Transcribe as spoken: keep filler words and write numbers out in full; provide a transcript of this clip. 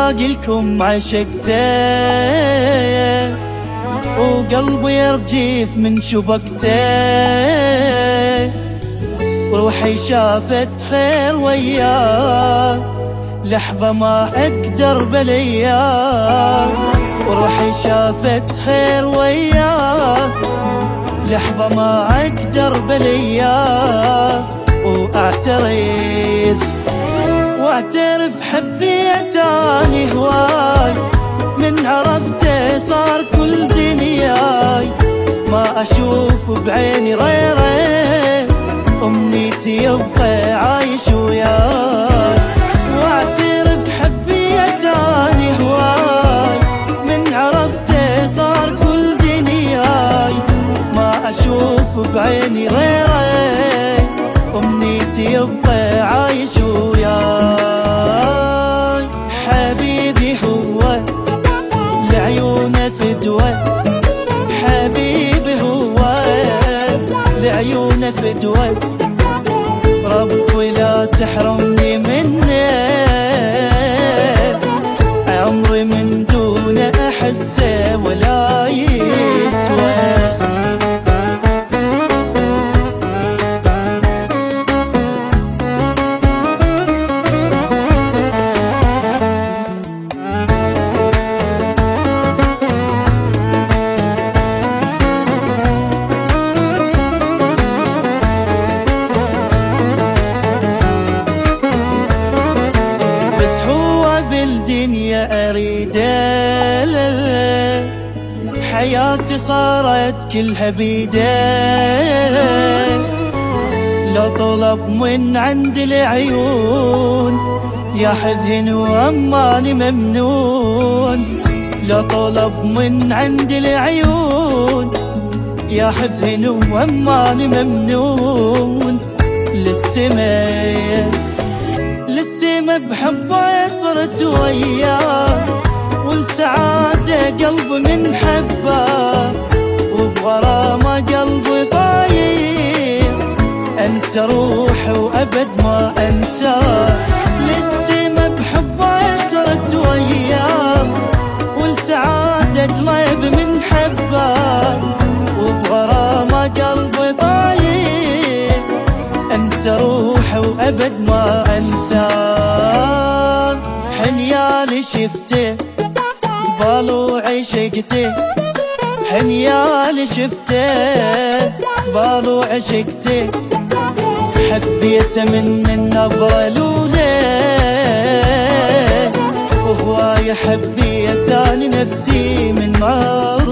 باقي لكم عشقته وقلبي يرجف من شبكته، وروحي شافت خير وياه لحظة ما أقدر بلياه، وروحي شافت خير وياه لحظة ما أقدر بلياه، وأعترف واعترف حبيت أني هواي، من عرفته صار كل دنياي، ما أشوف بعيني غيره، أمنيتي يبقى عايش وياي، واعترف حبيت أني هواي، من عرفته صار كل دنياي، ما أشوف بعيني غيره، أمنيتي يبقى عايش وياي. حبيبي هو لعيونه فدوة، حبيبي هو لعيونه فدوة، ربي لا تحرمني منه، عمري من دونه أحسه ولا يسوى. بالدنيا أريده، حياتي صارت كلها بيده، لو طلب من عند العيون ياخذهن وأماني ممنون، لو طلب من عند العيون ياخذهن وأماني ممنون، للسماء للسما بحبه طرت وياه، والسعادة قلب من حبه، وبغرامه قلبي طاير، أنسى روحي وأبد ما أنساه، للسما بحبه طرت وياه، والسعادة قلب من حبه، وبغرامه قلبي طاير، أنسى روحي وأبد ما أنساه. حنيالي شفته بالو عشقته، حنيالي شفته بالو عشقته، حبيته من النظرة الأولى، وهواي حبيته أنا نفسي من ما